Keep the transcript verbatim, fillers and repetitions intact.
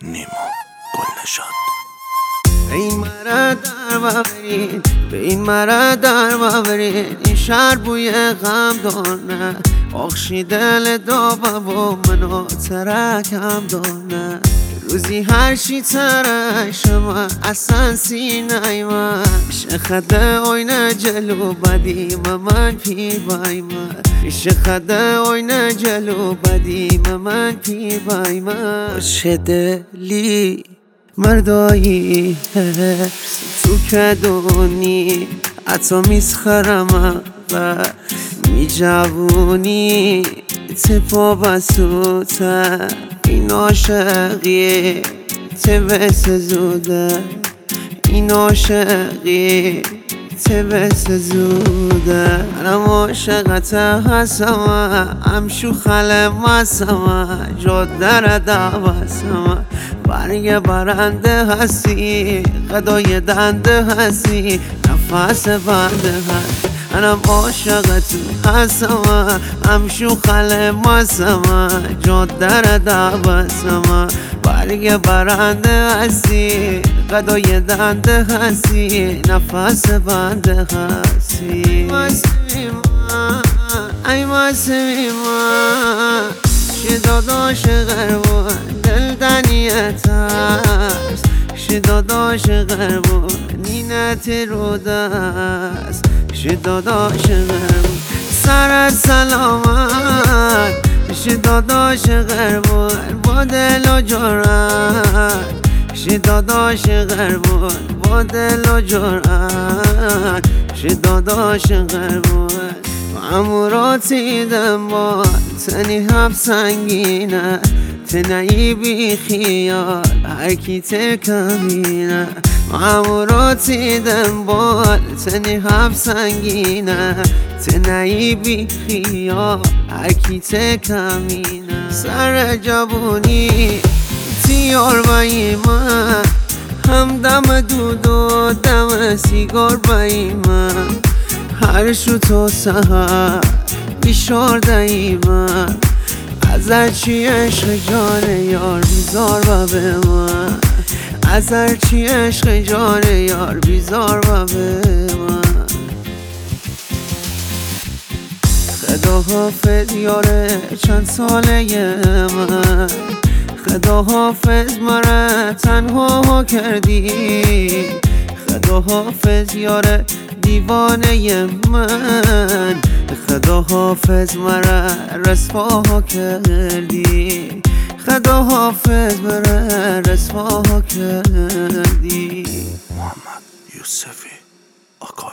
نیما گلنشاد. به این مرا در ببرین، به این مرا در ببرین، این شهر بوی غم دارنه، آخشی دل دابه و منو ترکم دارنه. روزی هر چی ترشم اصلا سینه من شخده اوینه جلو بدیم من پی بای من شخده اوینه جلو بدیم من پی بای من. چه دلی مردایی تو که دونی حتی میسخرم و می جوونی تپا بسوته این عاشقی تبس زوده این عاشقی تبس زوده. منم عاشقت هستم همشو خلم هستم جدر دوستم برگ برنده هستی قدای دنده هستی نفس بنده هستی. منم عاشقت هستم همشو خلم هستم جدر دوستم برگ برنده هستی قدای دنده هستی نفس بنده هستی. ای مسمی من شداد عاشق بود دل دنیت هست شداد عاشق بود نینت رو دست شداد عاشق بود سر سلامت شداد عاشق بود با دل و جرأت شداد عاشق بود با دل و جرأت شداد عاشق بود. اموراتی دم با تنی هم سنگینه تنهی بی خیال هرکی تکمینه. اموراتی دم با تنی هم سنگینه تنهی بی خیال هرکی تکمینه. سر جوونی تیار بایی من هم دم دود و دم سیگار بایی من هر شو تو سهر بیشار دایما از هرچی عشق جان یار بیزار و به من از هرچی عشق جان یار بیزار و به من. خدا حافظ یاره چند ساله من خدا حافظ مرا تنها کردی خدا حافظ یاره دیوانه من خدا حافظ مرا رسوا کردی خدا حافظ مرا رسوا کردی. محمد یوسفی آقا